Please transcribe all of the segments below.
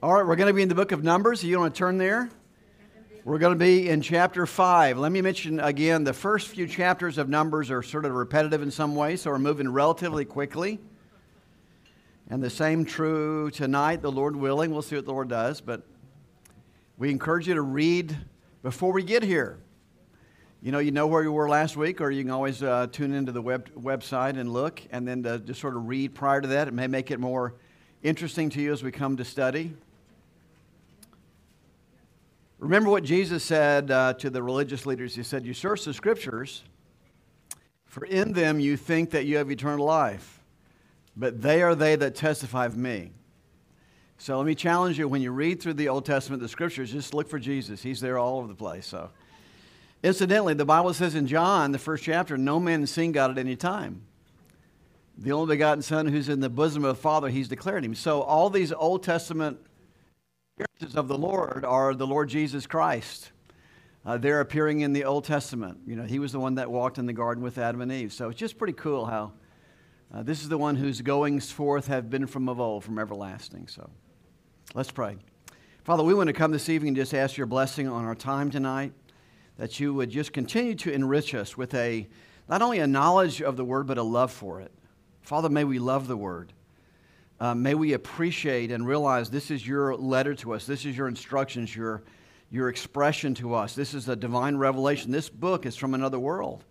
All right, we're going to be in the book of Numbers. You want to turn there? We're going to be in chapter 5. Let me mention again, the first few chapters of Numbers are sort of repetitive in some ways, so we're moving relatively quickly. And the same true tonight, the Lord willing. We'll see what the Lord does, but we encourage you to read before we get here. You know where you were last week, or you can always tune into the website and look, and then just sort of read prior to that. It may make it more interesting to you as we come to study. Remember what Jesus said to the religious leaders. He said, "You search the Scriptures, for in them you think that you have eternal life, but they are they that testify of me." So let me challenge you, when you read through the Old Testament, the Scriptures, just look for Jesus. He's there all over the place. So, incidentally, the Bible says in John, the first chapter, no man has seen God at any time. The only begotten Son who's in the bosom of the Father, He's declared Him. So all these Old Testament appearances of the Lord are the Lord Jesus Christ. They're appearing in the Old Testament. He was the one that walked in the garden with Adam and Eve. So it's just pretty cool how this is the one whose goings forth have been from of old, from everlasting. So let's pray. Father, we want to come this evening and just ask your blessing on our time tonight, that you would just continue to enrich us with not only a knowledge of the Word, but a love for it. Father, may we love the Word. May we appreciate and realize this is your letter to us. This is your instructions, your expression to us. This is a divine revelation. This book is from another world.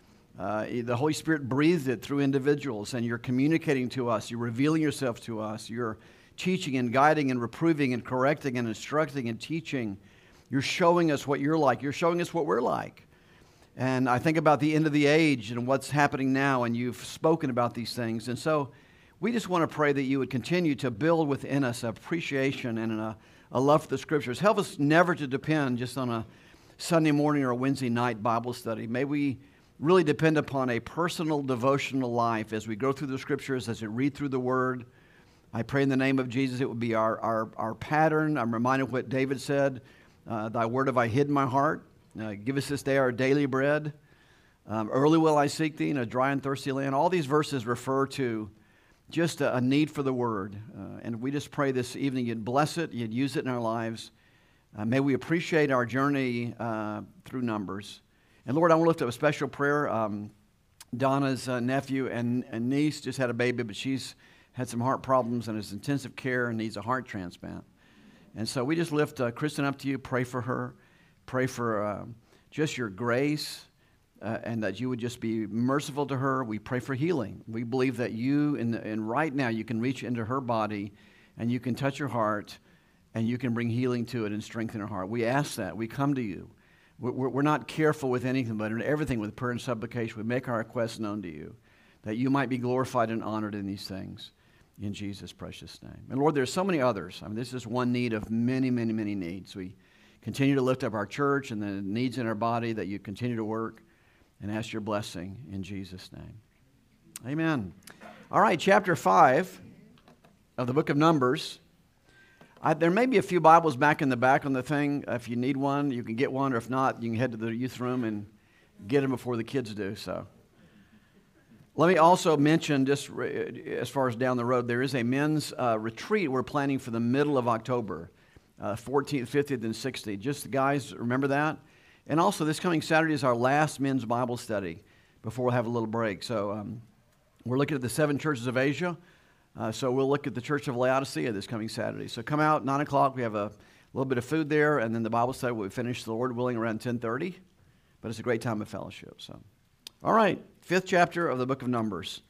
The Holy Spirit breathed it through individuals, and you're communicating to us. You're revealing yourself to us. You're teaching and guiding and reproving and correcting and instructing and teaching. You're showing us what you're like. You're showing us what we're like. And I think about the end of the age and what's happening now, and you've spoken about these things. And so we just want to pray that you would continue to build within us appreciation and a love for the Scriptures. Help us never to depend just on a Sunday morning or a Wednesday night Bible study. May we really depend upon a personal devotional life as we go through the Scriptures, as we read through the Word. I pray in the name of Jesus it would be our pattern. I'm reminded of what David said, "Thy word have I hid in my heart. Give us this day our daily bread. Early will I seek thee in a dry and thirsty land." All these verses refer to just a need for the Word. And we just pray this evening you'd bless it, you'd use it in our lives. May we appreciate our journey through Numbers. And Lord, I want to lift up a special prayer. Donna's nephew and niece just had a baby, but she's had some heart problems and is intensive care and needs a heart transplant. And so we just lift Kristen up to you, pray for her, pray for just your grace, and that you would just be merciful to her. We pray for healing. We believe that you, and right now, you can reach into her body, and you can touch her heart, and you can bring healing to it and strengthen her heart. We ask that. We come to you. We're not careful with anything, but in everything with prayer and supplication, we make our requests known to you, that you might be glorified and honored in these things. In Jesus' precious name. And Lord, there's so many others. This is one need of many, many, many needs. We continue to lift up our church and the needs in our body, that you continue to work, and ask your blessing in Jesus' name. Amen. All right, chapter 5 of the book of Numbers. There may be a few Bibles back in the back on the thing. If you need one, you can get one, or if not, you can head to the youth room and get them before the kids do. So, let me also mention, just as far as down the road, there is a men's retreat we're planning for the middle of October, 14th, 15th, and 16th. Just guys, remember that. And also, this coming Saturday is our last men's Bible study before we'll have a little break. So we're looking at the 7 churches of Asia. So we'll look at the Church of Laodicea this coming Saturday. So come out, 9 o'clock. We have a little bit of food there, and then the Bible study will finish, the Lord willing, around 10:30. But it's a great time of fellowship. So, all right, 5th chapter of the book of Numbers.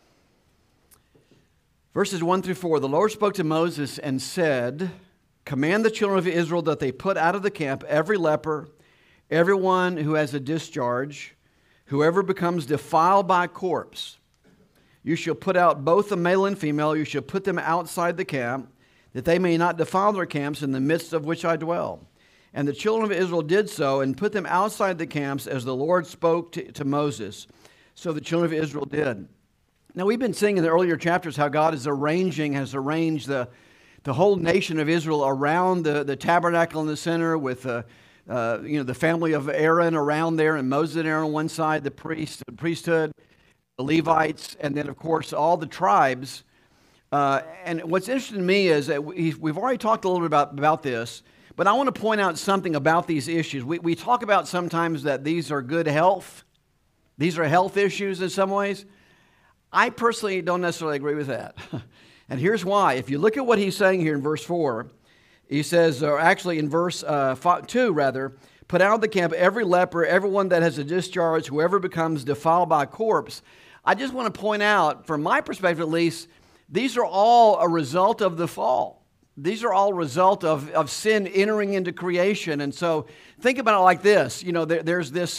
Verses 1 through 4. The Lord spoke to Moses and said, "Command the children of Israel that they put out of the camp every leper, everyone who has a discharge, whoever becomes defiled by a corpse. You shall put out both the male and female. You shall put them outside the camp, that they may not defile their camps in the midst of which I dwell." And the children of Israel did so, and put them outside the camps as the Lord spoke to Moses. So the children of Israel did. Now, we've been seeing in the earlier chapters how God has arranged the whole nation of Israel around the tabernacle in the center, with the family of Aaron around there, and Moses and Aaron on one side, the priesthood, the Levites, and then, of course, all the tribes And what's interesting to me is that we've already talked a little bit about this, but I want to point out something about these issues. We talk about sometimes that these are good health. These are health issues in some ways. I personally don't necessarily agree with that. And here's why. If you look at what he's saying here in verse 4, he says, or actually in verse 2, rather, put out of the camp every leper, everyone that has a discharge, whoever becomes defiled by a corpse. I just want to point out, from my perspective at least, these are all a result of the fall. These are all a result of sin entering into creation. And so think about it like this. You know, there's this,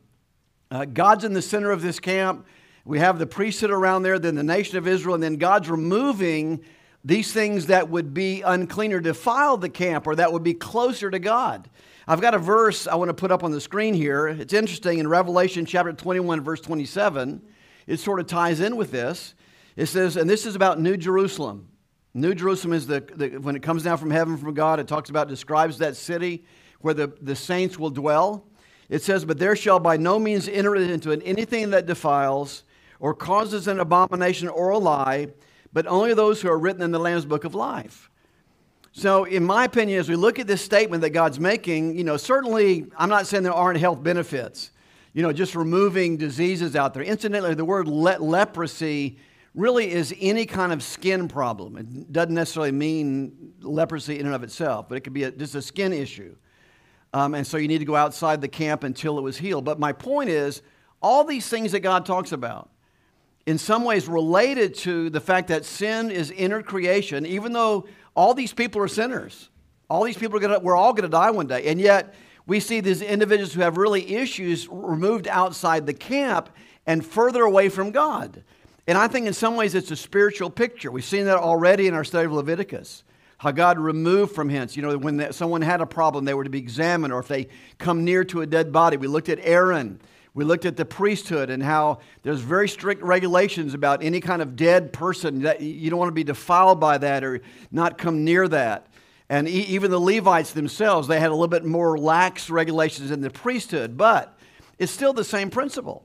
God's in the center of this camp. We have the priesthood around there, then the nation of Israel, and then God's removing these things that would be unclean or defile the camp, or that would be closer to God. I've got a verse I want to put up on the screen here. It's interesting. In Revelation chapter 21, verse 27, it sort of ties in with this. It says, and this is about New Jerusalem. New Jerusalem is when it comes down from heaven from God, it describes that city where the saints will dwell. It says, but there shall by no means enter into it anything that defiles or causes an abomination or a lie, but only those who are written in the Lamb's book of life. So in my opinion, as we look at this statement that God's making, you know, certainly I'm not saying there aren't health benefits, you know, just removing diseases out there. Incidentally, the word leprosy really is any kind of skin problem. It doesn't necessarily mean leprosy in and of itself, but it could be just a skin issue. And so you need to go outside the camp until it was healed. But my point is, all these things that God talks about, in some ways related to the fact that sin is entered creation, even though all these people are sinners. All these people we're all going to die one day. And yet we see these individuals who have really issues removed outside the camp and further away from God. And I think in some ways it's a spiritual picture. We've seen that already in our study of Leviticus. How God removed from hence. You know, when someone had a problem, they were to be examined, or if they come near to a dead body. We looked at Aaron. We looked at the priesthood and how there's very strict regulations about any kind of dead person. That you don't want to be defiled by that or not come near that. And even the Levites themselves, they had a little bit more lax regulations in the priesthood. But it's still the same principle.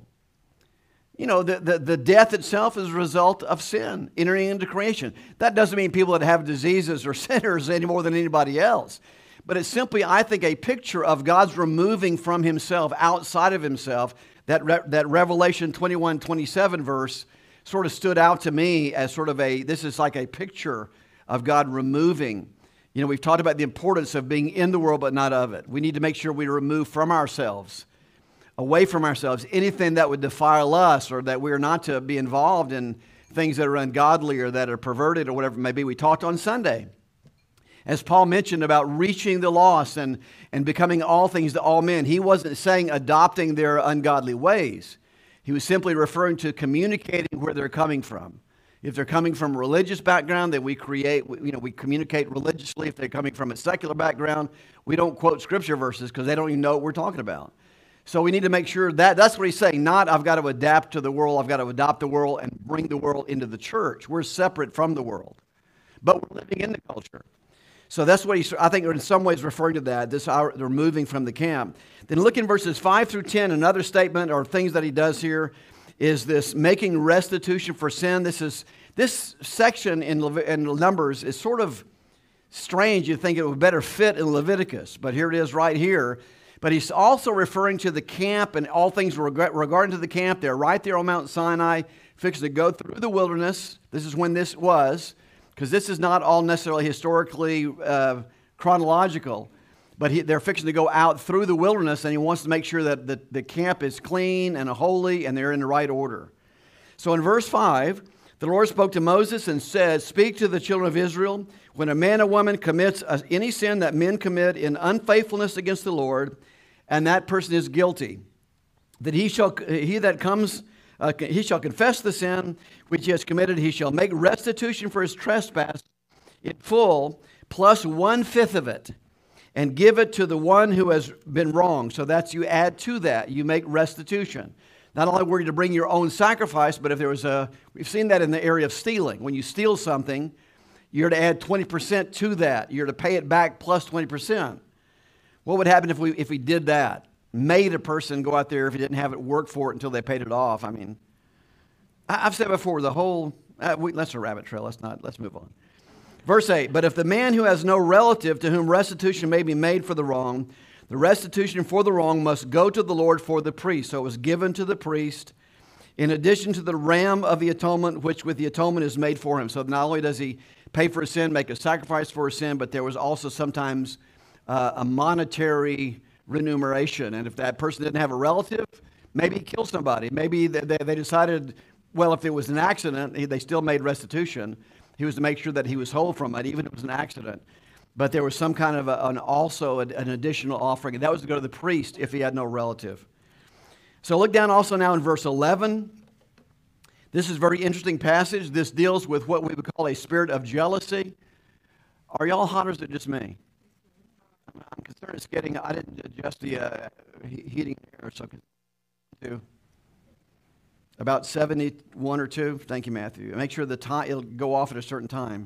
You know, the death itself is a result of sin entering into creation. That doesn't mean people that have diseases are sinners any more than anybody else. But it's simply, I think, a picture of God's removing from himself, outside of himself. That Revelation 21:27 verse sort of stood out to me as sort of this is like a picture of God removing. You know, we've talked about the importance of being in the world but not of it. We need to make sure we remove from ourselves, away from ourselves, anything that would defile us, or that we're not to be involved in things that are ungodly or that are perverted or whatever it may be. We talked on Sunday, as Paul mentioned, about reaching the lost and becoming all things to all men. He wasn't saying adopting their ungodly ways. He was simply referring to communicating where they're coming from. If they're coming from a religious background, then we communicate religiously. If they're coming from a secular background, we don't quote scripture verses because they don't even know what we're talking about. So we need to make sure that's what he's saying. Not I've got to adapt to the world. I've got to adopt the world and bring the world into the church. We're separate from the world, but we're living in the culture. So that's what I think in some ways referring to that. They're moving from the camp. Then look in verses 5 through 10. Another statement or things that he does here is this making restitution for sin. This section in Numbers is sort of strange. You'd think it would better fit in Leviticus, but here it is right here. But he's also referring to the camp and all things regarding to the camp. They're right there on Mount Sinai, fixing to go through the wilderness. This is when this was, because this is not all necessarily historically chronological. But they're fixing to go out through the wilderness, and he wants to make sure that the camp is clean and holy and they're in the right order. So in verse 5, the Lord spoke to Moses and said, speak to the children of Israel, when a man or woman commits any sin that men commit in unfaithfulness against the Lord, and that person is guilty, that he shall confess the sin which he has committed. He shall make restitution for his trespass in full, plus 1/5 of it, and give it to the one who has been wronged. So that's, you add to that, you make restitution. Not only were you to bring your own sacrifice, but if there was we've seen that in the area of stealing. When you steal something, you're to add 20% to that. You're to pay it back plus 20%. What would happen if we did that? Made a person go out there if he didn't have it, work for it until they paid it off. I mean, I've said before, the whole That's a rabbit trail. Let's move on. Verse 8, but if the man who has no relative to whom restitution may be made for the wrong, the restitution for the wrong must go to the Lord for the priest. So it was given to the priest in addition to the ram of the atonement, which with the atonement is made for him. So not only does he pay for his sin, make a sacrifice for his sin, but there was also sometimes a monetary remuneration. And if that person didn't have a relative, maybe he killed somebody. Maybe they decided, well, if it was an accident, they still made restitution. He was to make sure that he was whole from it, even if it was an accident. But there was some kind of an additional offering, and that was to go to the priest if he had no relative. So look down also now in verse 11. This is a very interesting passage. This deals with what we would call a spirit of jealousy. Are y'all hot or is it just me? I'm concerned it's getting, I didn't adjust the heating air, so to about 71 or 2. Thank you, Matthew. Make sure the time, it'll go off at a certain time.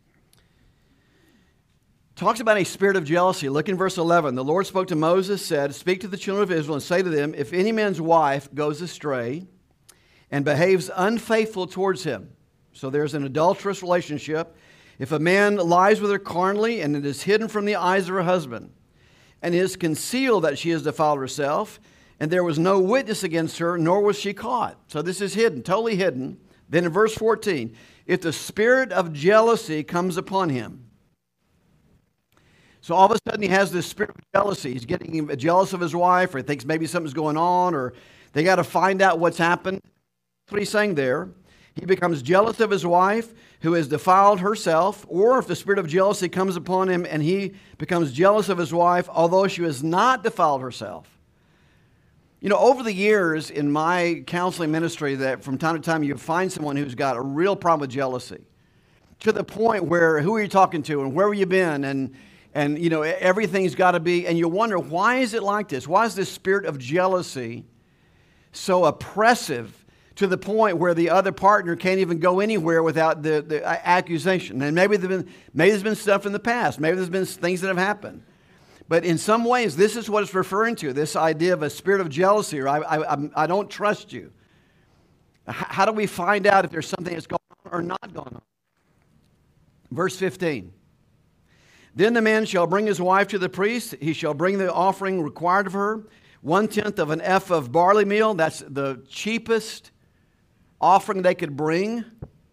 Talks about a spirit of jealousy. Look in verse 11. The Lord spoke to Moses, said, speak to the children of Israel and say to them, if any man's wife goes astray and behaves unfaithful towards him, so there's an adulterous relationship. If a man lies with her carnally and it is hidden from the eyes of her husband, and it is concealed that she has defiled herself, and there was no witness against her, nor was she caught. So this is hidden, totally hidden. Then in verse 14, if the spirit of jealousy comes upon him. So all of a sudden he has this spirit of jealousy. He's getting jealous of his wife, or he thinks maybe something's going on, or they got to find out what's happened. That's what he's saying there. He becomes jealous of his wife who has defiled herself, or if the spirit of jealousy comes upon him and he becomes jealous of his wife, although she has not defiled herself. You know, over the years in my counseling ministry, that from time to time you find someone who's got a real problem with jealousy, to the point where, who are you talking to and where have you been, and you know, everything's got to be, and you wonder, why is it like this? Why is this spirit of jealousy so oppressive to the point where the other partner can't even go anywhere without the accusation? And maybe there's been stuff in the past. Maybe there's been things that have happened. But in some ways, this is what it's referring to, this idea of a spirit of jealousy, or I don't trust you. How do we find out if there's something that's going on or not going on? Verse 15. Then the man shall bring his wife to the priest. He shall bring the offering required of her, 1/10 of an ephah of barley meal. That's the cheapest offering they could bring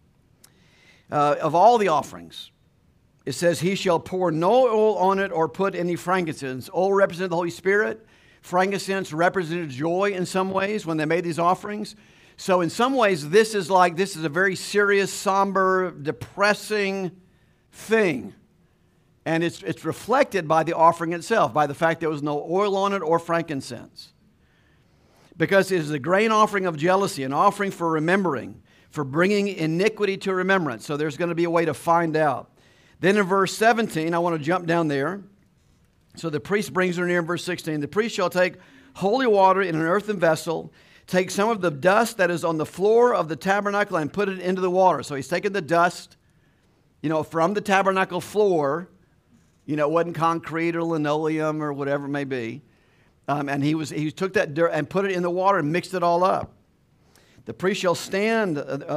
of all the offerings. It says, he shall pour no oil on it or put any frankincense. Oil represented the Holy Spirit. Frankincense represented joy in some ways when they made these offerings. So in some ways, this is a very serious, somber, depressing thing. And it's reflected by the offering itself, by the fact there was no oil on it or frankincense. Because it is a grain offering of jealousy, an offering for remembering, for bringing iniquity to remembrance. So there's going to be a way to find out. Then in verse 17, I want to jump down there. So the priest brings her near in verse 16. The priest shall take holy water in an earthen vessel, take some of the dust that is on the floor of the tabernacle and put it into the water. So he's taken the dust, from the tabernacle floor. It wasn't concrete or linoleum or whatever it may be. And he took that dirt and put it in the water and mixed it all up. The priest shall stand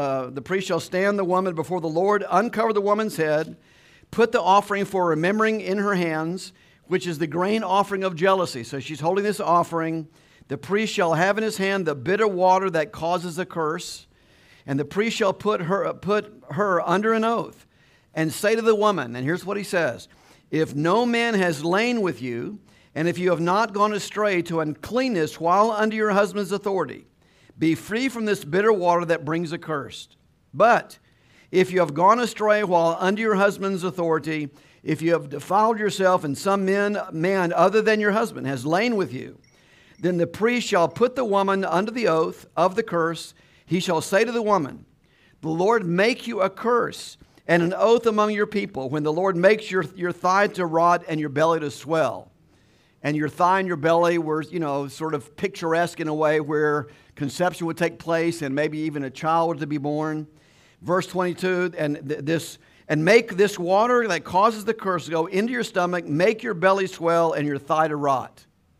the woman before the Lord, uncover the woman's head, put the offering for remembering in her hands, which is the grain offering of jealousy. So she's holding this offering. The priest shall have in his hand the bitter water that causes a curse, and the priest shall put her under an oath and say to the woman, and here's what he says, if no man has lain with you, and if you have not gone astray to uncleanness while under your husband's authority, be free from this bitter water that brings a curse. But if you have gone astray while under your husband's authority, if you have defiled yourself and some man other than your husband has lain with you, then the priest shall put the woman under the oath of the curse. He shall say to the woman, the Lord make you a curse and an oath among your people when the Lord makes your thigh to rot and your belly to swell. And your thigh and your belly were, sort of picturesque in a way where conception would take place and maybe even a child was to be born. Verse 22, and make this water that causes the curse to go into your stomach, make your belly swell and your thigh to rot.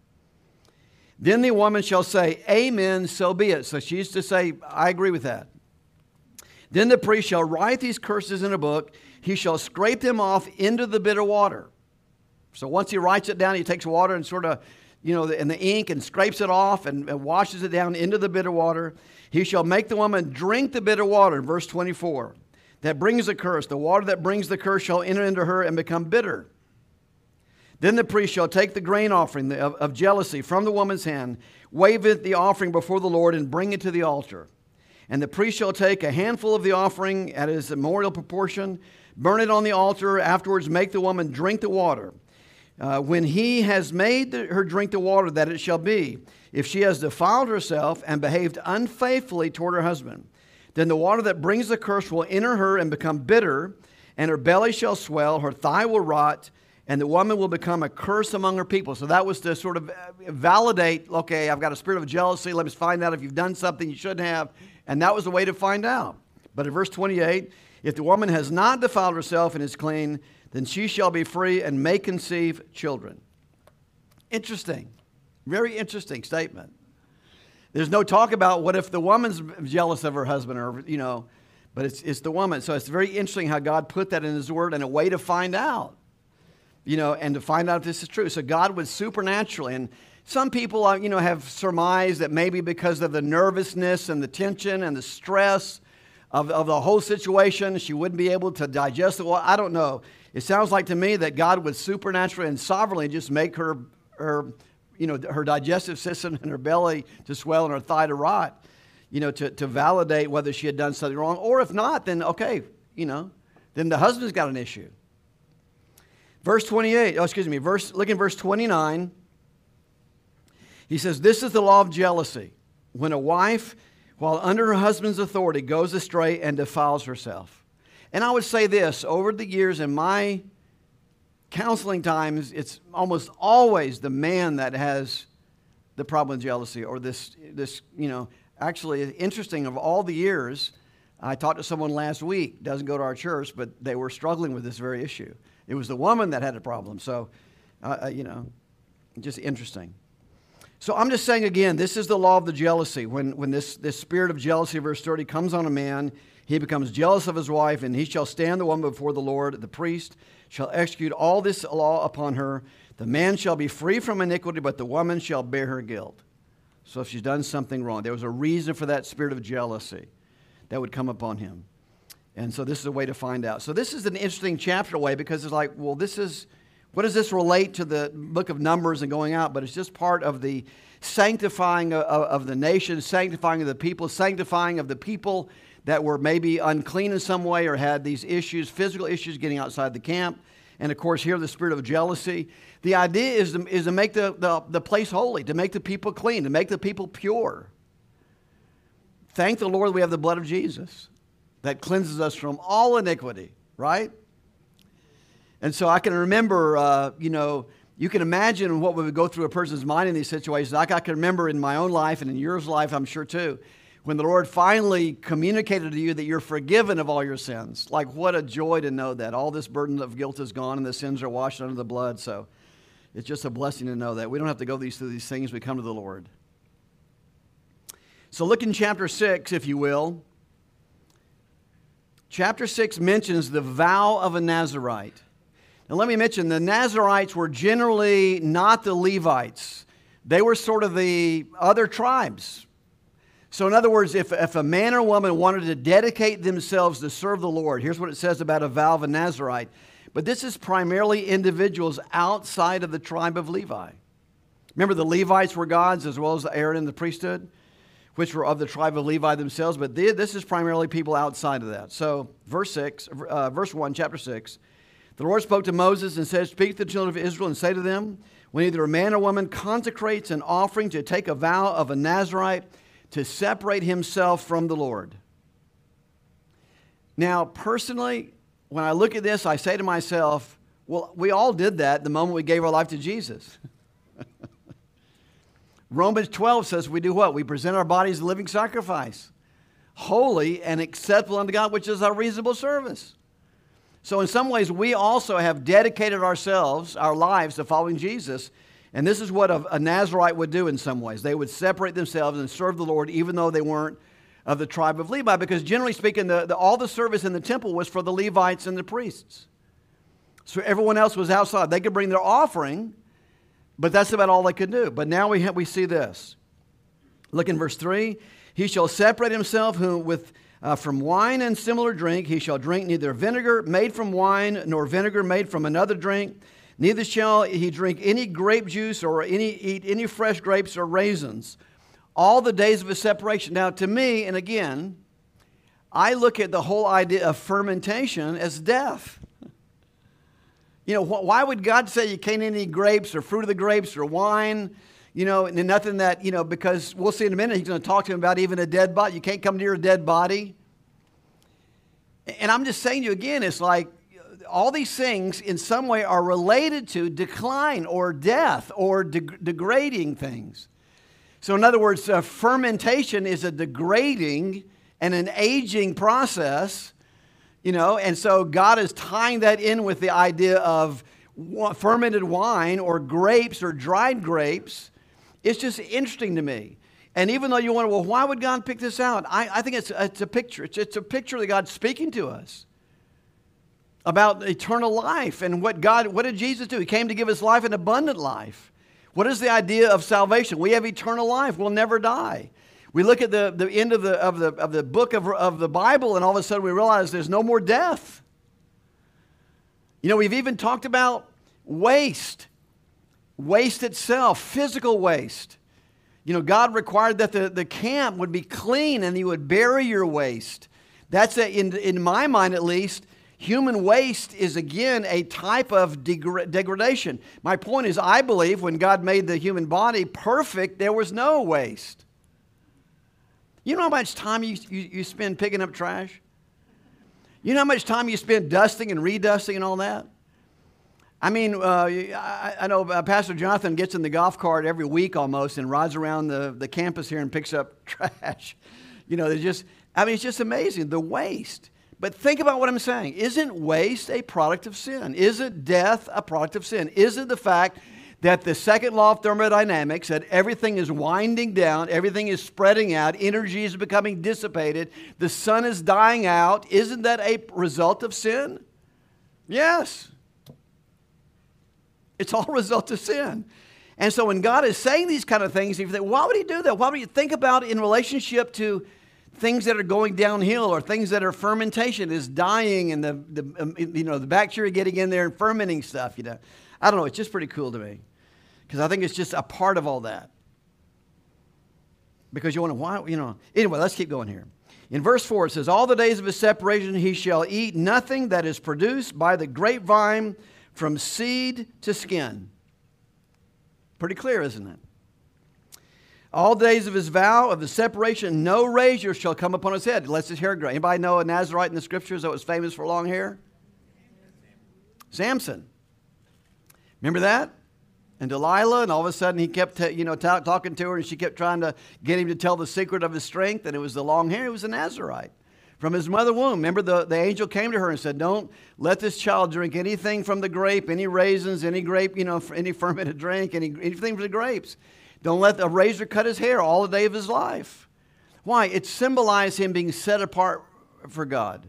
Then the woman shall say, amen, so be it. So she's to say, I agree with that. Then the priest shall write these curses in a book. He shall scrape them off into the bitter water. So once he writes it down, he takes water and sort of, and the ink and scrapes it off and washes it down into the bitter water. He shall make the woman drink the bitter water, verse 24. That brings a curse. The water that brings the curse shall enter into her and become bitter. Then the priest shall take the grain offering of jealousy from the woman's hand, wave it the offering before the Lord, and bring it to the altar. And the priest shall take a handful of the offering at its memorial proportion, burn it on the altar, afterwards make the woman drink the water. When he has made her drink the water, that it shall be, if she has defiled herself and behaved unfaithfully toward her husband, then the water that brings the curse will enter her and become bitter, and her belly shall swell, her thigh will rot, and the woman will become a curse among her people. So that was to sort of validate, okay, I've got a spirit of jealousy. Let me find out if you've done something you shouldn't have. And that was the way to find out. But in verse 28, if the woman has not defiled herself and is clean, then she shall be free and may conceive children. Interesting. Very interesting statement. There's no talk about what if the woman's jealous of her husband or, but it's the woman. So it's very interesting how God put that in his word and a way to find out, and to find out if this is true. So God was supernaturally, and some people, have surmised that maybe because of the nervousness and the tension and the stress of the whole situation, she wouldn't be able to digest it. Well, I don't know. It sounds like to me that God would supernaturally and sovereignly just make her digestive system and her belly to swell and her thigh to rot, to validate whether she had done something wrong. Or if not, then okay, then the husband's got an issue. Verse 28, look in verse 29. He says, this is the law of jealousy. When a wife, while under her husband's authority, goes astray and defiles herself. And I would say this, over the years in my counseling times, it's almost always the man that has the problem with jealousy or this, actually interesting of all the years. I talked to someone last week, doesn't go to our church, but they were struggling with this very issue. It was the woman that had a problem. So, just interesting. So I'm just saying again, this is the law of the jealousy. When this spirit of jealousy, verse 30, comes on a man, he becomes jealous of his wife, and he shall stand the woman before the Lord. The priest shall execute all this law upon her. The man shall be free from iniquity, but the woman shall bear her guilt. So if she's done something wrong, there was a reason for that spirit of jealousy that would come upon him. And so this is a way to find out. So this is an interesting chapter way because it's like, well, what does this relate to the book of Numbers and going out? But it's just part of the sanctifying of the nation, sanctifying of the people that were maybe unclean in some way or had these issues, physical issues getting outside the camp. And of course, here the spirit of jealousy. The idea is to make the place holy, to make the people clean, to make the people pure. Thank the Lord we have the blood of Jesus that cleanses us from all iniquity, right? And so I can remember, you can imagine what would go through a person's mind in these situations. Like I can remember in my own life and in yours life, I'm sure too, when the Lord finally communicated to you that you're forgiven of all your sins. Like what a joy to know that. All this burden of guilt is gone and the sins are washed under the blood. So it's just a blessing to know that. We don't have to go through these things. We come to the Lord. So look in chapter 6, if you will. Chapter 6 mentions the vow of a Nazirite. Now let me mention, the Nazirites were generally not the Levites. They were sort of the other tribes. So in other words, if a man or woman wanted to dedicate themselves to serve the Lord, here's what it says about a vow of a Nazirite. But this is primarily individuals outside of the tribe of Levi. Remember, the Levites were gods as well as Aaron and the priesthood, which were of the tribe of Levi themselves. But this is primarily people outside of that. So verse 1, chapter 6. The Lord spoke to Moses and said, speak to the children of Israel and say to them, when either a man or woman consecrates an offering to take a vow of a Nazirite to separate himself from the Lord. Now, personally, when I look at this, I say to myself, well, we all did that the moment we gave our life to Jesus. Romans 12 says we do what? We present our bodies a living sacrifice, holy and acceptable unto God, which is our reasonable service. So in some ways, we also have dedicated ourselves, our lives, to following Jesus. And this is what a Nazirite would do in some ways. They would separate themselves and serve the Lord even though they weren't of the tribe of Levi, because generally speaking, all the service in the temple was for the Levites and the priests. So everyone else was outside. They could bring their offering, but that's about all they could do. But now we see this. Look in verse 3. He shall separate himself from wine and similar drink. He shall drink neither vinegar made from wine nor vinegar made from another drink. Neither shall he drink any grape juice or eat any fresh grapes or raisins, all the days of his separation. Now, to me, and again, I look at the whole idea of fermentation as death. Why would God say you can't eat any grapes or fruit of the grapes or wine? And nothing that, because we'll see in a minute, he's going to talk to him about even a dead body. You can't come near a dead body. And I'm just saying to you again, it's like all these things in some way are related to decline or death or degrading things. So in other words, fermentation is a degrading and an aging process, and so God is tying that in with the idea of fermented wine or grapes or dried grapes. It's just interesting to me. And even though you wonder, well, why would God pick this out? I think it's a picture. It's a picture that God's speaking to us about eternal life. And what did Jesus do? He came to give us life, an abundant life. What is the idea of salvation? We have eternal life. We'll never die. We look at the end of the book of the Bible, and all of a sudden we realize there's no more death. We've even talked about waste. Waste itself, physical waste. God required that the camp would be clean and you would bury your waste. That's, in my mind at least, human waste is again a type of degradation. My point is, I believe when God made the human body perfect, there was no waste. You know how much time you spend picking up trash? You know how much time you spend dusting and redusting and all that? I mean, I know Pastor Jonathan gets in the golf cart every week almost and rides around the campus here and picks up trash. It's just amazing, the waste. But think about what I'm saying. Isn't waste a product of sin? Isn't death a product of sin? Isn't the fact that the second law of thermodynamics, that everything is winding down, everything is spreading out, energy is becoming dissipated, the sun is dying out, isn't that a result of sin? Yes. It's all a result of sin. And so when God is saying these kind of things, you think, why would he do that? Why would you think about it in relationship to things that are going downhill or things that are fermentation is dying and the bacteria getting in there and fermenting stuff, I don't know. It's just pretty cool to me because I think it's just a part of all that. Because you wonder why, Anyway, let's keep going here. In verse 4, it says, all the days of his separation he shall eat nothing that is produced by the grapevine from seed to skin. Pretty clear, isn't it? All the days of his vow of the separation, no razor shall come upon his head, lest his hair grow. Anybody know a Nazarite in the scriptures that was famous for long hair? Samson. Remember that? And Delilah, and all of a sudden he kept talking to her, and she kept trying to get him to tell the secret of his strength, and it was the long hair. He was a Nazarite from his mother womb. Remember, the angel came to her and said, don't let this child drink anything from the grape, any raisins, any grape, any fermented drink, anything from the grapes. Don't let a razor cut his hair all the day of his life. Why? It symbolized him being set apart for God.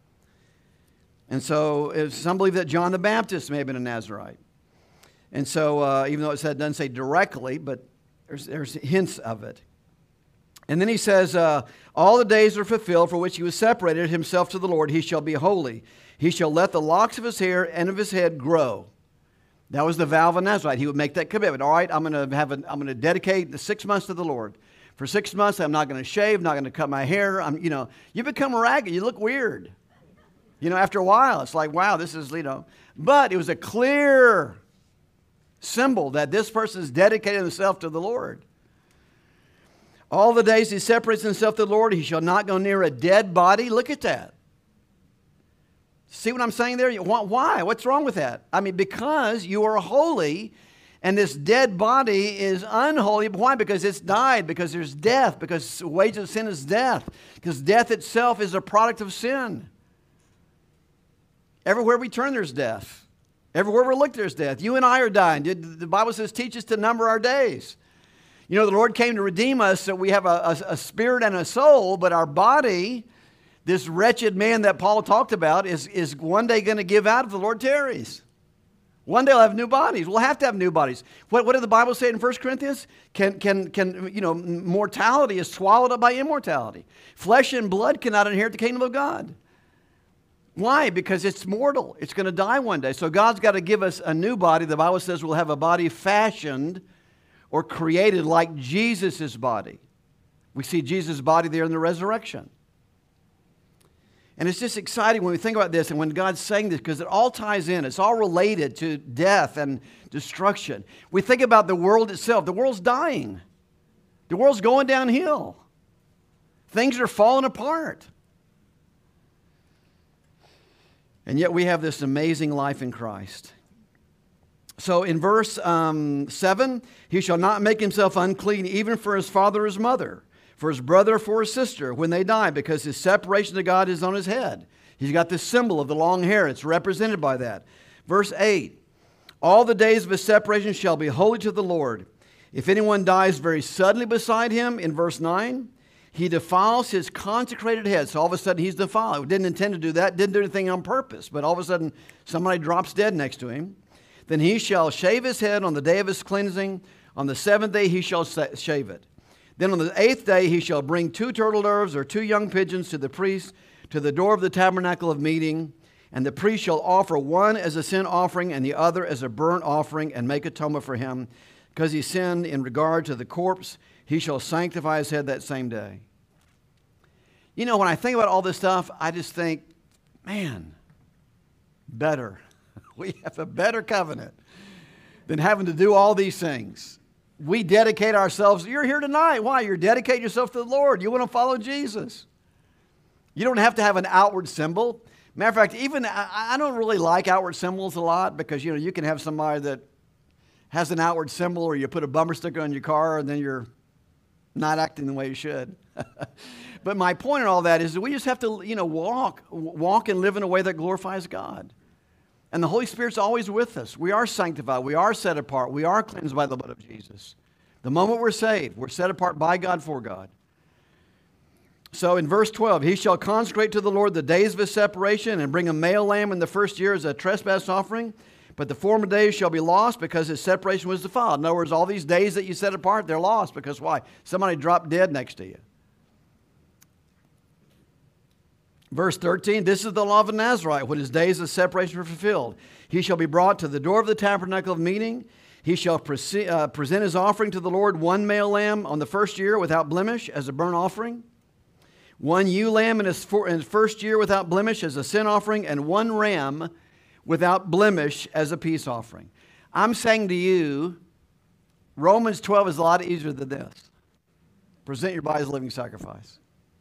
And so some believe that John the Baptist may have been a Nazarite. And so even though it doesn't say directly, but there's hints of it. And then he says, all the days are fulfilled for which he was separated himself to the Lord. He shall be holy. He shall let the locks of his hair and of his head grow. That was the vow of a Nazarite. He would make that commitment. All right, I'm going to dedicate the 6 months to the Lord. For 6 months, I'm not going to shave, not going to cut my hair. You become ragged. You look weird. After a while, it's like, wow, this is, But it was a clear symbol that this person is dedicated himself to the Lord. All the days he separates himself to the Lord, he shall not go near a dead body. Look at that. See what I'm saying there? Why? What's wrong with that? Because you are holy and this dead body is unholy. Why? Because it's died, because there's death, because the wages of sin is death, because death itself is a product of sin. Everywhere we turn, there's death. Everywhere we look, there's death. You and I are dying. The Bible says, teach us to number our days. You know, the Lord came to redeem us so we have a spirit and a soul, but our body, this wretched man that Paul talked about, is one day going to give out if the Lord tarries. One day we'll have new bodies. We'll have to have new bodies. What did the Bible say in 1 Corinthians? Mortality is swallowed up by immortality. Flesh and blood cannot inherit the kingdom of God. Why? Because it's mortal. It's going to die one day. So God's got to give us a new body. The Bible says we'll have a body fashioned or created like Jesus' body. We see Jesus' body there in the resurrection. And it's just exciting when we think about this and when God's saying this, because it all ties in. It's all related to death and destruction. We think about the world itself. The world's dying. The world's going downhill. Things are falling apart. And yet we have this amazing life in Christ. So in verse 7, he shall not make himself unclean even for his father or his mother, for his brother or for his sister when they die, because his separation to God is on his head. He's got this symbol of the long hair. It's represented by that. Verse 8, all the days of his separation shall be holy to the Lord. If anyone dies very suddenly beside him, in verse 9, he defiles his consecrated head. So all of a sudden he's defiled. He didn't intend to do that, didn't do anything on purpose, but all of a sudden somebody drops dead next to him. Then he shall shave his head on the day of his cleansing. On the 7th day he shall shave it. Then on the 8th day he shall bring 2 turtle doves or 2 young pigeons to the priest to the door of the tabernacle of meeting. And the priest shall offer one as a sin offering and the other as a burnt offering and make atonement for him. Because he sinned in regard to the corpse, he shall sanctify his head that same day. You know, when I think about all this stuff, I just think, man, better. We have a better covenant than having to do all these things. We dedicate ourselves. You're here tonight. Why? You're dedicating yourself to the Lord. You want to follow Jesus. You don't have to have an outward symbol. Matter of fact, even I don't really like outward symbols a lot because, you know, you can have somebody that has an outward symbol or you put a bumper sticker on your car and then you're not acting the way you should. But my point in all that is that we just have to, you know, walk and live in a way that glorifies God. And the Holy Spirit's always with us. We are sanctified. We are set apart. We are cleansed by the blood of Jesus. The moment we're saved, we're set apart by God for God. So in verse 12, he shall consecrate to the Lord the days of his separation and bring a male lamb in the first year as a trespass offering. But the former days shall be lost because his separation was defiled. In other words, all these days that you set apart, they're lost because why? Somebody dropped dead next to you. Verse 13, this is the law of a Nazarite, when his days of separation are fulfilled. He shall be brought to the door of the tabernacle of meeting. He shall present his offering to the Lord, 1 male lamb on the first year without blemish as a burnt offering, 1 ewe lamb in his first year without blemish as a sin offering, and 1 ram without blemish as a peace offering. I'm saying to you, Romans 12 is a lot easier than this. Present your body as a living sacrifice.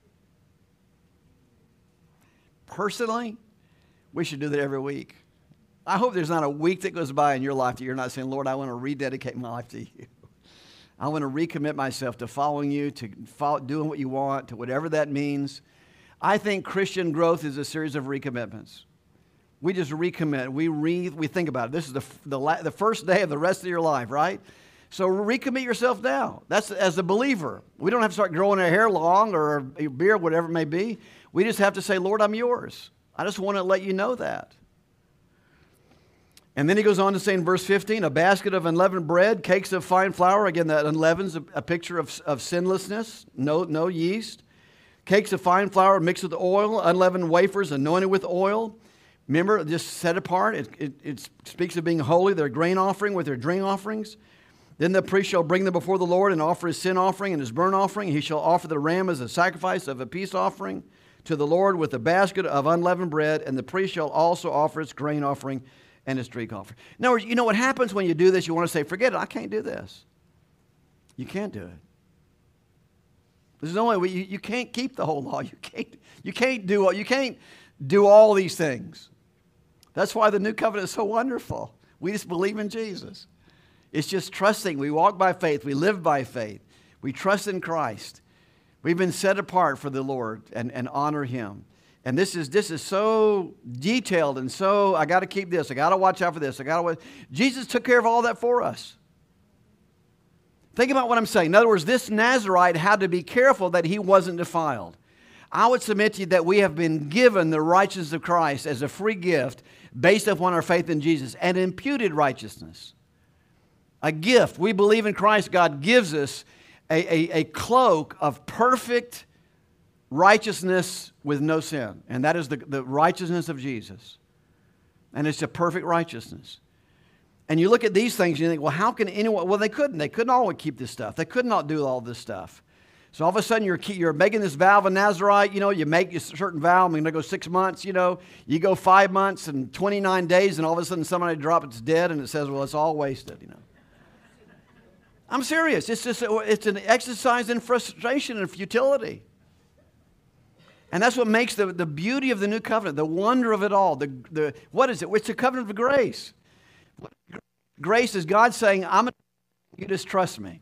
Personally, we should do that every week. I hope there's not a week that goes by in your life that you're not saying, Lord, I want to rededicate my life to you. I want to recommit myself to following you, to doing what you want, to whatever that means. I think Christian growth is a series of recommitments. We just recommit. We think about it. This is the first day of the rest of your life, right? So recommit yourself now. That's as a believer. We don't have to start growing our hair long or a beard, whatever it may be. We just have to say, Lord, I'm yours. I just want to let you know that. And then he goes on to say in verse 15, a basket of unleavened bread, cakes of fine flour. Again, that unleaven's a picture of sinlessness, no yeast. Cakes of fine flour mixed with oil, unleavened wafers anointed with oil. Remember, just set apart. It speaks of being holy, their grain offering with their drink offerings. Then the priest shall bring them before the Lord and offer his sin offering and his burnt offering. He shall offer the ram as a sacrifice of a peace offering to the Lord with a basket of unleavened bread, and the priest shall also offer its grain offering and its drink offering. In other words, you know what happens when you do this? You want to say, forget it, I can't do this. You can't do it. There's no way. You can't keep the whole law. You can't do all these things. That's why the new covenant is so wonderful. We just believe in Jesus. It's just trusting. We walk by faith. We live by faith. We trust in Christ. We've been set apart for the Lord and honor him. And this is so detailed and so, I got to keep this. I got to watch out for this. Jesus took care of all that for us. Think about what I'm saying. In other words, this Nazirite had to be careful that he wasn't defiled. I would submit to you that we have been given the righteousness of Christ as a free gift based upon our faith in Jesus, an imputed righteousness. A gift. We believe in Christ. God gives us a cloak of perfect righteousness with no sin. And that is the righteousness of Jesus. And it's a perfect righteousness. And you look at these things and you think, well, how can anyone? Well, they couldn't. They couldn't always keep this stuff. They could not do all this stuff. So all of a sudden you're making this vow of a Nazirite. You know, you make a certain vow. I'm going to go 6 months. You know, you go 5 months and 29 days, and all of a sudden somebody drops it's dead, and it says, well, it's all wasted. You know, I'm serious. It's an exercise in frustration and futility. And that's what makes the beauty of the new covenant, the wonder of it all. What is it? It's a covenant of grace. Grace is God saying, you just trust me.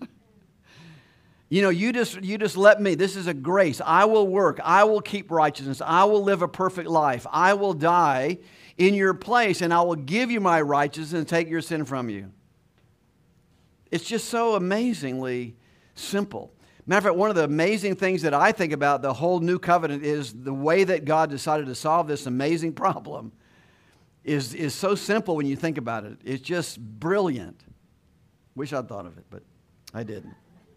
You just let me. This is a grace. I will work. I will keep righteousness. I will live a perfect life. I will die in your place, and I will give you my righteousness and take your sin from you. It's just so amazingly simple. Matter of fact, one of the amazing things that I think about the whole new covenant is the way that God decided to solve this amazing problem is so simple when you think about it. It's just brilliant. Wish I'd thought of it, but I didn't.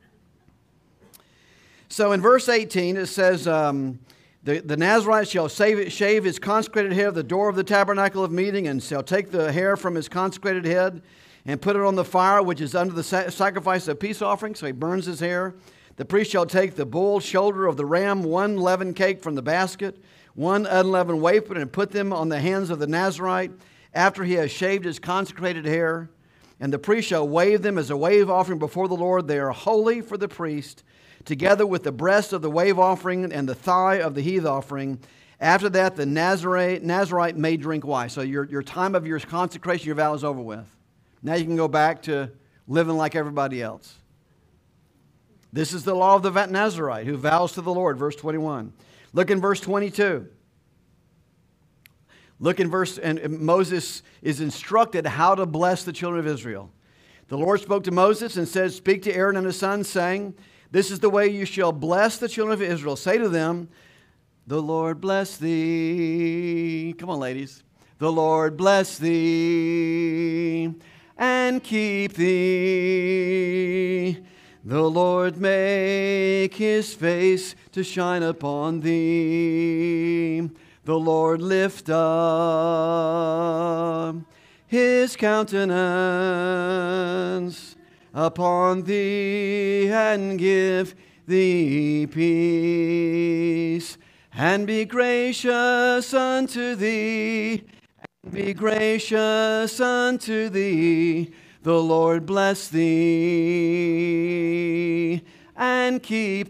So in verse 18 it says, the Nazirite shall shave his consecrated head of the door of the tabernacle of meeting, and shall take the hair from his consecrated head and put it on the fire which is under the sacrifice of peace offering. So he burns his hair. The priest shall take the bull shoulder of the ram, 1 leavened cake from the basket, 1 unleavened wafer, and put them on the hands of the Nazirite after he has shaved his consecrated hair. And the priest shall wave them as a wave offering before the Lord. They are holy for the priest, together with the breast of the wave offering and the thigh of the heave offering. After that, the Nazirite may drink wine. So your time of your consecration, your vow is over with. Now you can go back to living like everybody else. This is the law of the Nazirite who vows to the Lord, verse 21. Look in verse 22. And Moses is instructed how to bless the children of Israel. The Lord spoke to Moses and said, speak to Aaron and his sons, saying, this is the way you shall bless the children of Israel. Say to them, the Lord bless thee. Come on, ladies. The Lord bless thee and keep thee. The Lord make his face to shine upon thee. The Lord lift up his countenance upon thee and give thee peace. And be gracious unto thee, and be gracious unto thee. The Lord bless thee and keep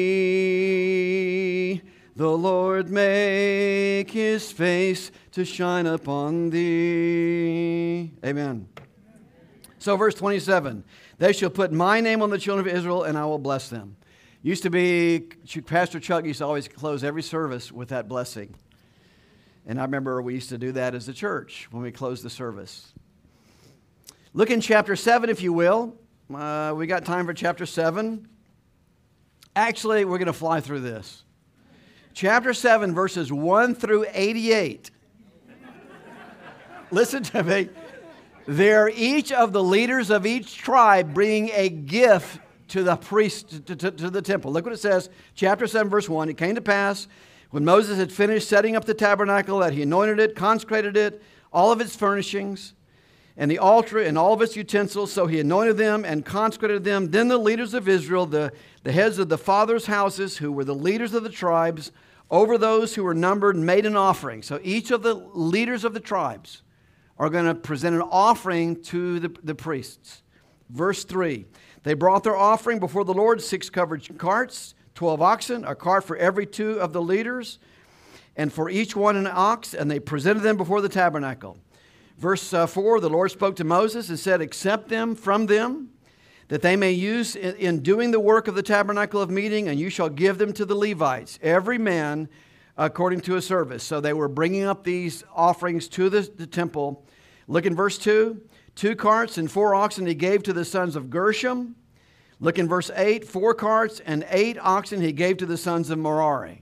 thee. The Lord make his face to shine upon thee. Amen. So verse 27, they shall put my name on the children of Israel, and I will bless them. Used to be, Pastor Chuck used to always close every service with that blessing. And I remember we used to do that as a church when we closed the service. Look in chapter 7, if you will. We got time for chapter 7. Actually, we're going to fly through this. Chapter 7, verses 1 through 88. Listen to me. They're each of the leaders of each tribe bringing a gift to the priest, to the temple. Look what it says. Chapter 7, verse 1. It came to pass, when Moses had finished setting up the tabernacle, that he anointed it, consecrated it, all of its furnishings, and the altar and all of its utensils. So he anointed them and consecrated them. Then the leaders of Israel, the heads of the fathers' houses, who were the leaders of the tribes, over those who were numbered, made an offering. So each of the leaders of the tribes are going to present an offering to the priests. Verse 3, they brought their offering before the Lord, 6 covered carts, 12 oxen, a cart for every 2 of the leaders, and for each one an ox, and they presented them before the tabernacle. Verse 4, the Lord spoke to Moses and said, accept them from them, that they may use in doing the work of the tabernacle of meeting, and you shall give them to the Levites, every man according to his service. So they were bringing up these offerings to the temple. Look in verse 2, 2 carts and 4 oxen he gave to the sons of Gershom, Look in verse 8, 4 carts and 8 oxen he gave to the sons of Merari.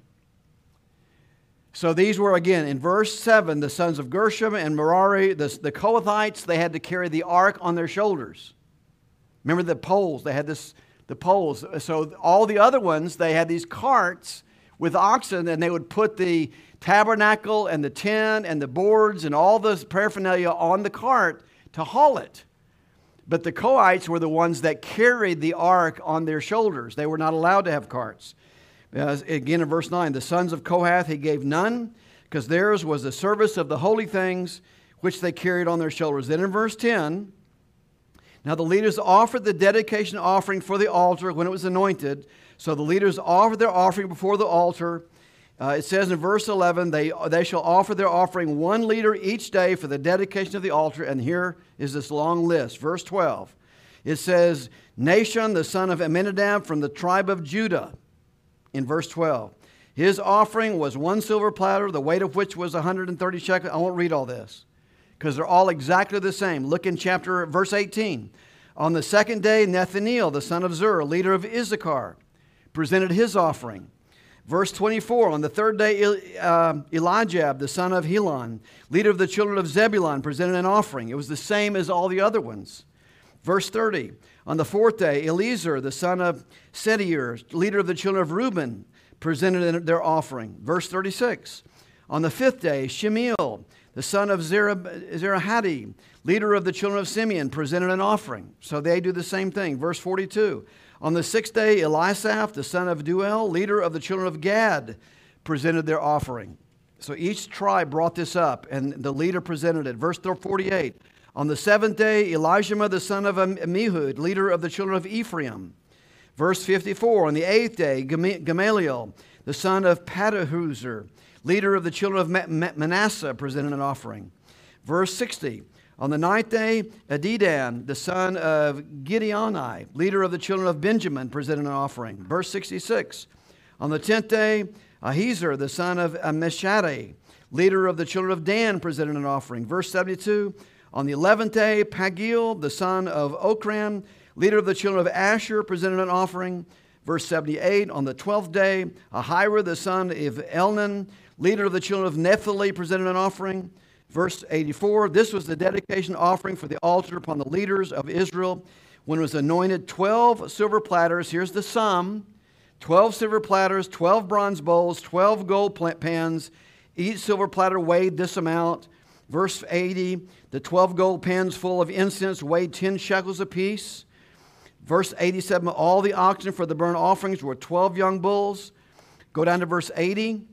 So these were, again, in verse 7, the sons of Gershom and Merari, the Kohathites, they had to carry the ark on their shoulders. Remember the poles, they had the poles. So all the other ones, they had these carts with oxen, and they would put the tabernacle and the tent and the boards and all the paraphernalia on the cart to haul it. But the Kohites were the ones that carried the ark on their shoulders. They were not allowed to have carts. Again, in verse 9, the sons of Kohath he gave none, because theirs was the service of the holy things which they carried on their shoulders. Then in verse 10, now the leaders offered the dedication offering for the altar when it was anointed. So the leaders offered their offering before the altar. It says in verse 11, they shall offer their offering 1 liter each day for the dedication of the altar. And here is this long list. Verse 12, it says, Nashon, the son of Amminadab from the tribe of Judah. In verse 12, his offering was 1 silver platter, the weight of which was 130 shekels. I won't read all this because they're all exactly the same. Look in verse 18. On the second day, Nethaneel, the son of Zur, leader of Issachar, presented his offering. Verse 24, on the third day, Elijab, the son of Helon, leader of the children of Zebulun, presented an offering. It was the same as all the other ones. Verse 30, on the fourth day, Eliezer, the son of Sediur, leader of the children of Reuben, presented their offering. Verse 36, on the fifth day, Shemiel, the son of Zerahadi, leader of the children of Simeon, presented an offering. So they do the same thing. Verse 42, on the sixth day, Elisaph, the son of Duel, leader of the children of Gad, presented their offering. So each tribe brought this up, and the leader presented it. Verse 48, on the seventh day, Elishama, the son of Ammihud, leader of the children of Ephraim. Verse 54, on the eighth day, Gamaliel, the son of Pedahuzur, leader of the children of Manasseh, presented an offering. Verse 60, on the ninth day, Adidan, the son of Gideoni, leader of the children of Benjamin, presented an offering. Verse 66, on the 10th day, Ahiezer, the son of Amishadai, leader of the children of Dan, presented an offering. Verse 72, on the 11th day, Pagiel, the son of Okran, leader of the children of Asher, presented an offering. Verse 78, on the 12th day, Ahira, the son of Elnan, leader of the children of Naphtali, presented an offering. Verse 84, this was the dedication offering for the altar upon the leaders of Israel when it was anointed 12 silver platters. Here's the sum. 12 silver platters, 12 bronze bowls, 12 gold pans. Each silver platter weighed this amount. Verse 80, the 12 gold pans full of incense weighed 10 shekels apiece. Verse 87, all the oxen for the burnt offerings were 12 young bulls. Go down to verse 89.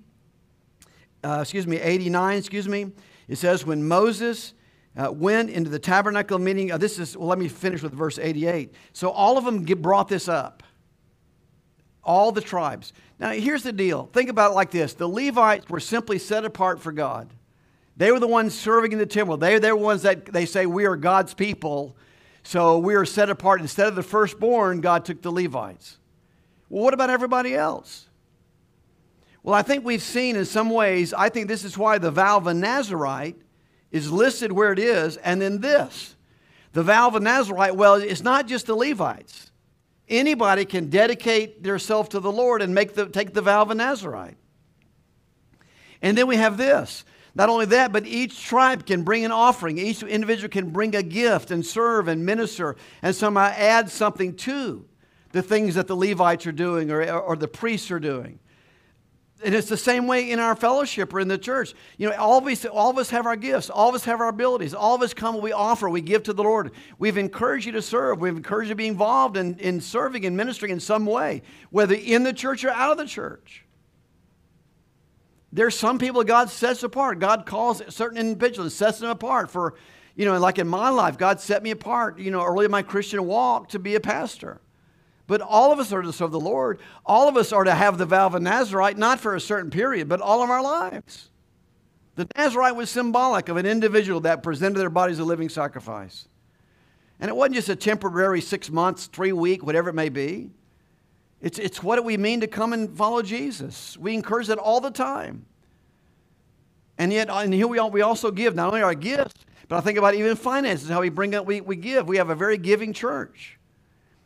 It says, when Moses went into the tabernacle meeting, let me finish with verse 88. So all of them brought this up. All the tribes. Now, here's the deal. Think about it like this. The Levites were simply set apart for God. They were the ones serving in the temple. They're the ones that they say, we are God's people, so we are set apart. Instead of the firstborn, God took the Levites. Well, what about everybody else? Well, I think we've seen in some ways, I think this is why the vow of a Nazirite is listed where it is, and then this. The vow of a Nazirite, well, it's not just the Levites. Anybody can dedicate themselves to the Lord and take the vow of a Nazirite. And then we have this. Not only that, but each tribe can bring an offering. Each individual can bring a gift and serve and minister and somehow add something to the things that the Levites are doing or the priests are doing. And it's the same way in our fellowship or in the church. You know, all of us have our gifts. All of us have our abilities. All of us come and we offer, we give to the Lord. We've encouraged you to serve. We've encouraged you to be involved in serving and ministering in some way, whether in the church or out of the church. There's some people God sets apart. God calls certain individuals and sets them apart for, like in my life, God set me apart, early in my Christian walk to be a pastor. But all of us are to serve the Lord. All of us are to have the vow of a Nazirite, not for a certain period, but all of our lives. The Nazirite was symbolic of an individual that presented their bodies a living sacrifice. And it wasn't just a temporary 6 months, 3 week, whatever it may be. It's what we mean to come and follow Jesus. We encourage that all the time. And here we also give, not only our gifts, but I think about even finances, how we bring up, we give. We have a very giving church.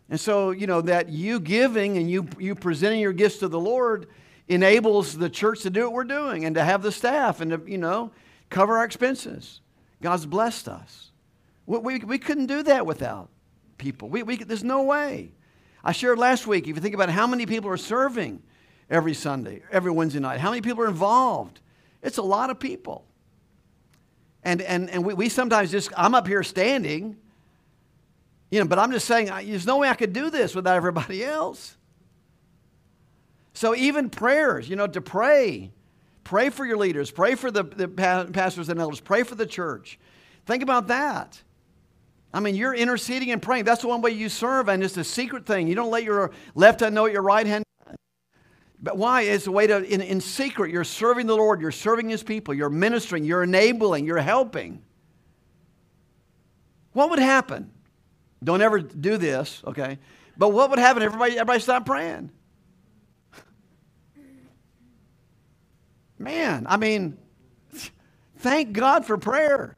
And so, that you giving and you presenting your gifts to the Lord enables the church to do what we're doing and to have the staff and to, cover our expenses. God's blessed us. We couldn't do that without people. There's no way. I shared last week, if you think about how many people are serving every Sunday, every Wednesday night, how many people are involved, it's a lot of people. And we sometimes I'm up here standing, but I'm just saying, there's no way I could do this without everybody else. So even prayers, to pray for your leaders, pray for the pastors and elders, pray for the church. Think about that. I mean, you're interceding and praying. That's the one way you serve, and it's a secret thing. You don't let your left hand know what your right hand does. But why? It's a way to, in secret, you're serving the Lord, you're serving His people, you're ministering, you're enabling, you're helping. What would happen? Don't ever do this, okay? But what would happen if everybody stopped praying? Man, I mean, thank God for prayer.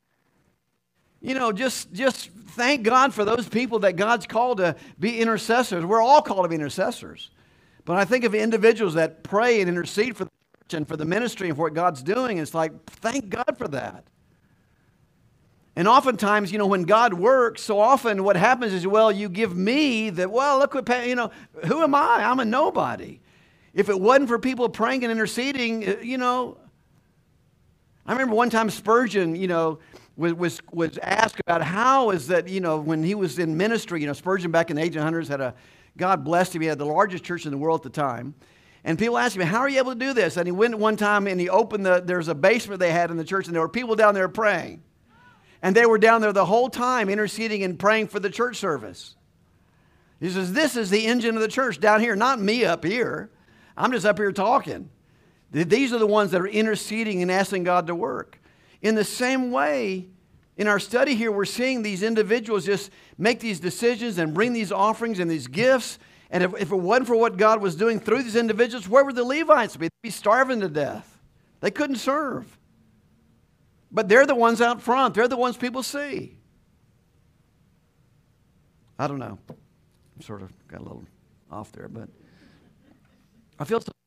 Just thank God for those people that God's called to be intercessors. We're all called to be intercessors. But I think of individuals that pray and intercede for the church and for the ministry and for what God's doing. It's like, thank God for that. And oftentimes, when God works, so often what happens is, you give me that, look what, who am I? I'm a nobody. If it wasn't for people praying and interceding, I remember one time Spurgeon, was asked about how is that, when he was in ministry, Spurgeon back in the 1800s had God blessed him, he had the largest church in the world at the time. And people asked him, how are you able to do this? And he went one time and he opened there's a basement they had in the church and there were people down there praying. And they were down there the whole time interceding and praying for the church service. He says, this is the engine of the church down here, not me up here. I'm just up here talking. These are the ones that are interceding and asking God to work. In the same way, in our study here, we're seeing these individuals just make these decisions and bring these offerings and these gifts. And if it wasn't for what God was doing through these individuals, where would the Levites be? They'd be starving to death. They couldn't serve. But they're the ones out front. They're the ones people see. I don't know. I sort of got a little off there, but I feel so.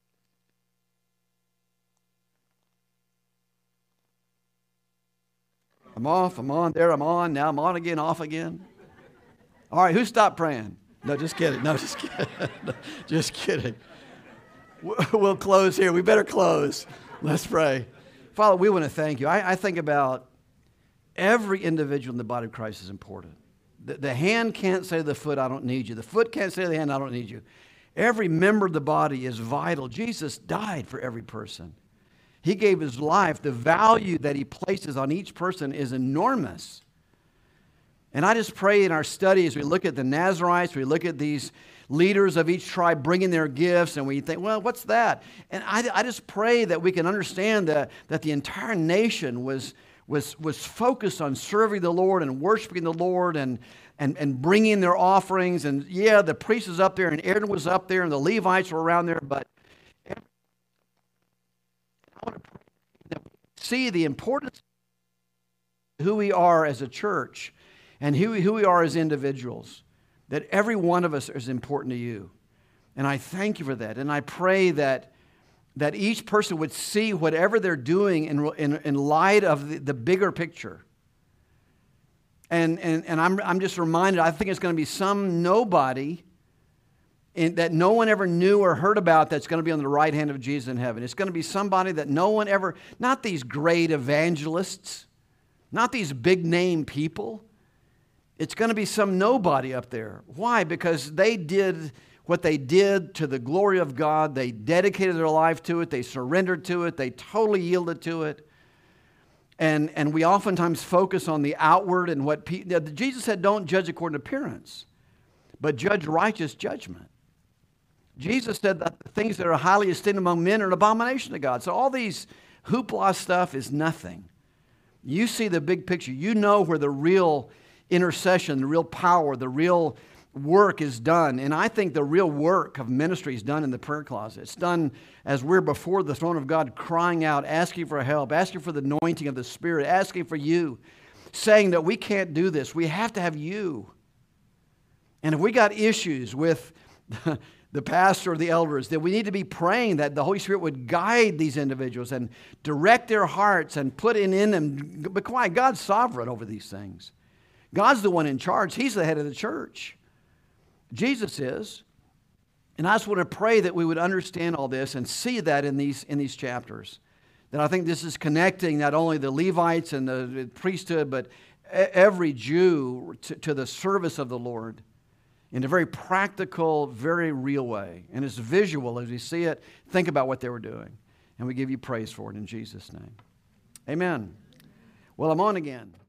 I'm off, I'm on, there I'm on, now I'm on again, off again. All right, who stopped praying? No, just kidding. No, just kidding. Just kidding. We'll close here. We better close. Let's pray. Father, we want to thank you. I think about every individual in the body of Christ is important. The hand can't say to the foot, I don't need you. The foot can't say to the hand, I don't need you. Every member of the body is vital. Jesus died for every person. He gave His life. The value that He places on each person is enormous. And I just pray in our study as we look at the Nazarites, we look at these leaders of each tribe bringing their gifts, and we think, well, what's that? And I just pray that we can understand that the entire nation was focused on serving the Lord and worshiping the Lord and bringing their offerings. And yeah, the priest was up there, and Aaron was up there, and the Levites were around there, but I want to pray that we see the importance of who we are as a church and who we are as individuals, that every one of us is important to you. And I thank you for that. And I pray that each person would see whatever they're doing in light of the bigger picture. And I'm just reminded, I think it's going to be some nobody that no one ever knew or heard about that's going to be on the right hand of Jesus in heaven. It's going to be somebody that no one ever, not these great evangelists, not these big name people. It's going to be some nobody up there. Why? Because they did what they did to the glory of God. They dedicated their life to it. They surrendered to it. They totally yielded to it. And we oftentimes focus on the outward and what Jesus said, don't judge according to appearance, but judge righteous judgment. Jesus said that the things that are highly esteemed among men are an abomination to God. So all these hoopla stuff is nothing. You see the big picture. You know where the real intercession, the real power, the real work is done. And I think the real work of ministry is done in the prayer closet. It's done as we're before the throne of God, crying out, asking for help, asking for the anointing of the Spirit, asking for you, saying that we can't do this. We have to have you. And if we got issues with the pastor or the elders, then we need to be praying that the Holy Spirit would guide these individuals and direct their hearts and put in them. But quiet, God's sovereign over these things. God's the one in charge. He's the head of the church. Jesus is. And I just want to pray that we would understand all this and see that in these chapters. That I think this is connecting not only the Levites and the priesthood, but every Jew to the service of the Lord in a very practical, very real way. And it's visual as we see it. Think about what they were doing. And we give you praise for it in Jesus' name. Amen. Well, I'm on again.